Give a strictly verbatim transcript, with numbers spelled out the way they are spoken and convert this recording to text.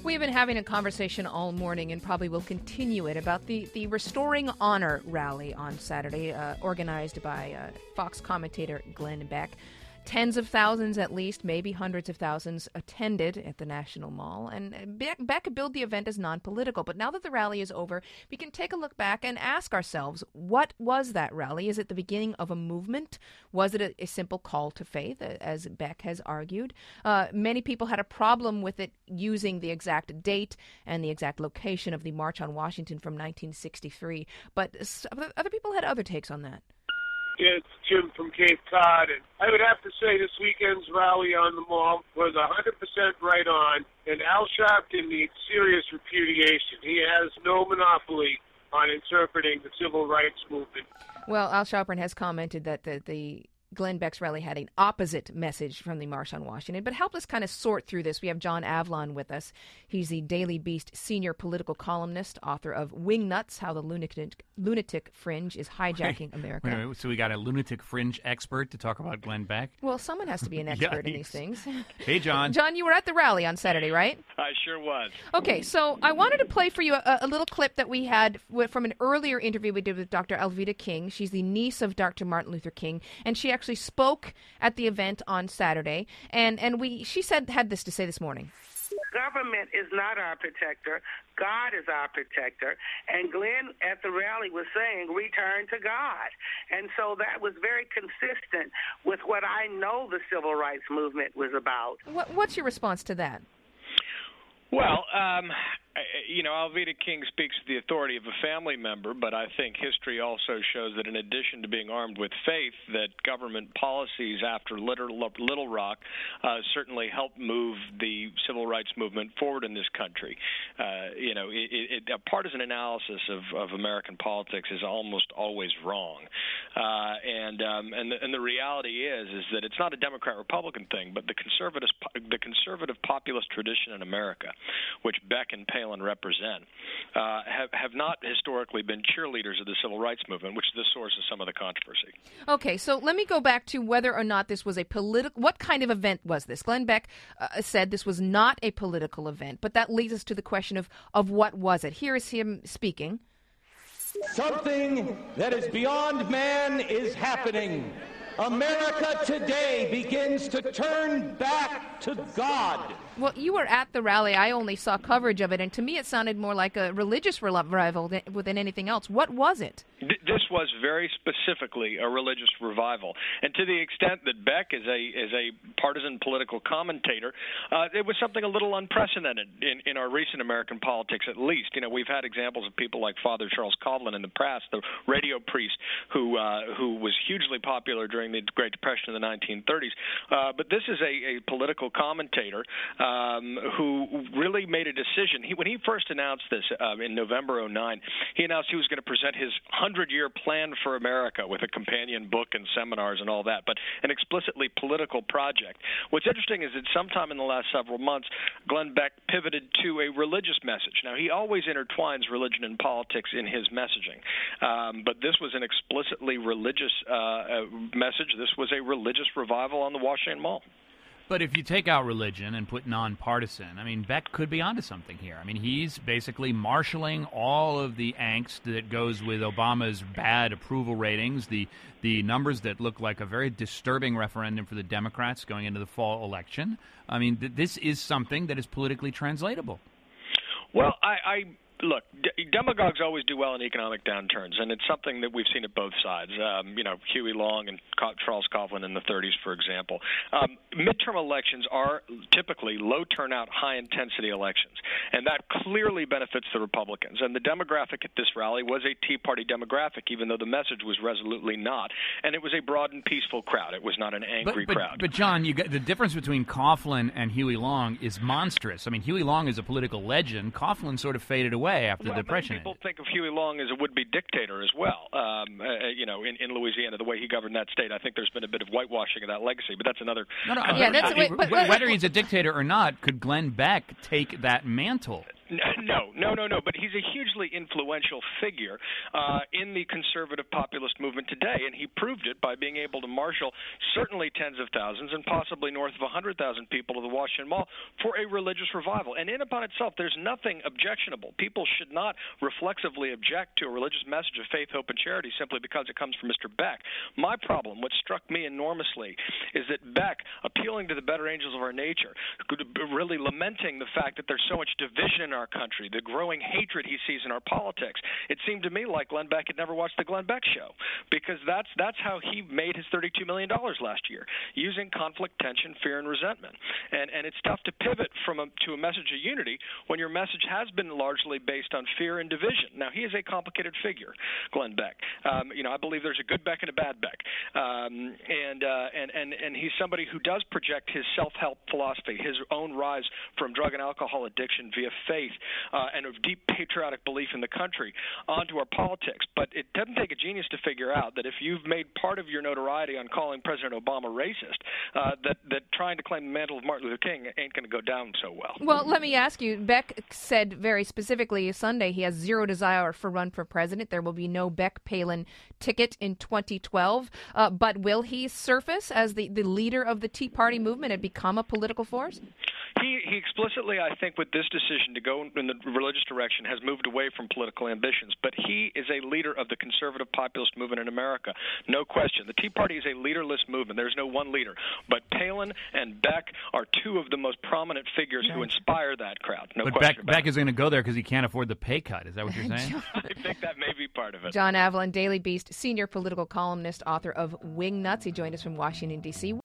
We've been having a conversation all morning and probably will continue it about the, the Restoring Honor rally on Saturday, uh, organized by uh, Fox commentator Glenn Beck. Tens of thousands, at least, maybe hundreds of thousands, attended at the National Mall. And Beck, Beck billed the event as non-political. But now that the rally is over, we can take a look back and ask ourselves, what was that rally? Is it the beginning of a movement? Was it a, a simple call to faith, as Beck has argued? Uh, many people had a problem with it using the exact date and the exact location of the March on Washington from nineteen sixty-three. But other people had other takes on that. Yeah, it's Jim from Cape Cod, and I would have to say this weekend's rally on the Mall was one hundred percent right on, and Al Sharpton needs serious repudiation. He has no monopoly on interpreting the civil rights movement. Well, Al Sharpton has commented that the, the Glenn Beck's rally had an opposite message from the March on Washington. But help us kind of sort through this. We have John Avlon with us. He's the Daily Beast senior political columnist, author of Wingnuts, How the Lunatic, Lunatic Fringe is Hijacking America. Wait, wait, so we got a lunatic fringe expert to talk about Glenn Beck? Well, someone has to be an expert in these things. Hey, John. John, you were at the rally on Saturday, right? I sure was. Okay, so I wanted to play for you a, a little clip that we had from an earlier interview we did with Doctor Alveda King. She's the niece of Doctor Martin Luther King, and she actually spoke at the event on Saturday, and, and we she said had this to say this morning. Government is not our protector. God is our protector. And Glenn at the rally was saying, return to God. And so that was very consistent with what I know the civil rights movement was about. What, what's your response to that? Well, um, you know, Alveda King speaks to the authority of a family member, but I think history also shows that in addition to being armed with faith, that government policies after Little, Little Rock uh, certainly helped move the civil rights movement forward in this country. Uh, you know, it, it, a partisan analysis of, of American politics is almost always wrong. Uh, and um, and, the, and the reality is is that it's not a Democrat-Republican thing, but the conservative, the conservative populist tradition in America, which Beck and Palin represent, uh, have, have not historically been cheerleaders of the civil rights movement, which is the source of some of the controversy. Okay, so let me go back to whether or not this was a political, what kind of event was this? Glenn Beck uh, said this was not a political event, but that leads us to the question of, of what was it? Here is him speaking. Something that is beyond man is happening. America today begins to turn back to God. Well, you were at the rally. I only saw coverage of it, and to me it sounded more like a religious revival than anything else. What was it? This was very specifically a religious revival, and to the extent that Beck is a is a partisan political commentator, uh, it was something a little unprecedented in, in our recent American politics, at least. You know, we've had examples of people like Father Charles Coughlin in the past, the radio priest who uh, who was hugely popular during the Great Depression in the nineteen thirties. Uh, but this is a, a political commentator um, who really made a decision. He, when he first announced this uh, in November oh nine, he announced he was going to present his hundred-year plan for America with a companion book and seminars and all that, but an explicitly political project. What's interesting is that sometime in the last several months, Glenn Beck pivoted to a religious message. Now, he always intertwines religion and politics in his messaging, um, but this was an explicitly religious uh, message. This was a religious revival on the Washington Mall. But if you take out religion and put nonpartisan, I mean, Beck could be onto something here. I mean, he's basically marshaling all of the angst that goes with Obama's bad approval ratings, the the numbers that look like a very disturbing referendum for the Democrats going into the fall election. I mean, th- this is something that is politically translatable. Well, I... I Look, d- demagogues always do well in economic downturns, and it's something that we've seen at both sides. Um, you know, Huey Long and Co- Charles Coughlin in the thirties, for example. Um, midterm elections are typically low-turnout, high-intensity elections, and that clearly benefits the Republicans. And the demographic at this rally was a Tea Party demographic, even though the message was resolutely not. And it was a broad and peaceful crowd. It was not an angry but, but, crowd. But, John, you got, the difference between Coughlin and Huey Long is monstrous. I mean, Huey Long is a political legend. Coughlin sort of faded away after well, the Depression. People ended. think of Huey Long as a would-be dictator as well. Um, uh, you know, in, in Louisiana, the way he governed that state, I think there's been a bit of whitewashing of that legacy. But that's another. No, no, yeah, that's, uh, wait, but, whether he's a dictator or not, could Glenn Beck take that mantle? No, no, no, no. But he's a hugely influential figure uh, in the conservative populist movement today, and he proved it by being able to marshal certainly tens of thousands and possibly north of one hundred thousand people to the Washington Mall for a religious revival. And in upon itself, there's nothing objectionable. People should not reflexively object to a religious message of faith, hope, and charity simply because it comes from Mister Beck. My problem, what struck me enormously, is that Beck, appealing to the better angels of our nature, really lamenting the fact that there's so much division in our country, the growing hatred he sees in our politics. It seemed to me like Glenn Beck had never watched the Glenn Beck show, because that's that's how he made his thirty-two million dollars last year, using conflict, tension, fear, and resentment. And and it's tough to pivot from a, to a message of unity when your message has been largely based on fear and division. Now, he is a complicated figure, Glenn Beck. Um, you know, I believe there's a good Beck and a bad Beck. Um, and, uh, and, and, and he's somebody who does project his self-help philosophy, his own rise from drug and alcohol addiction via faith uh, and a deep patriotic belief in the country onto our politics. But it doesn't take a genius to figure out that if you've made part of your notoriety on calling President Obama racist, uh, that, that trying to claim the mantle of Martin Luther King ain't going to go down so well. Well, let me ask you, Beck said very specifically Sunday he has zero desire for run for president. There will be no Beck-Palin ticket in twenty twelve. Uh, but will he surface as the, the leader of the Tea Party movement and become a political force? He, he explicitly, I think, with this decision to go in the religious direction, has moved away from political ambitions. But he is a leader of the conservative populist movement in America, no question. The Tea Party is a leaderless movement. There's no one leader. But Palin and Beck are two of the most prominent figures who inspire that crowd. No but question Beck, about Beck it. is going to go there because he can't afford the pay cut. Is that what you're saying? I think that may be part of it. John Avlon, Daily Beast, senior political columnist, author of Wing Nuts. He joined us from Washington, D C